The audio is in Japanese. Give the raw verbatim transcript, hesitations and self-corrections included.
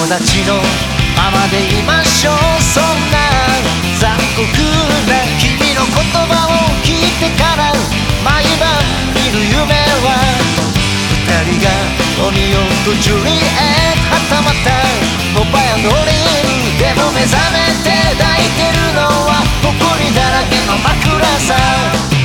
達のままでいましょう。そんな残酷な君の言葉を聞いてから毎晩見る夢は二人がロミオとジュリエット、はたまたポパやノリーでも目覚めて抱いてるのは誇りだらけの枕さ。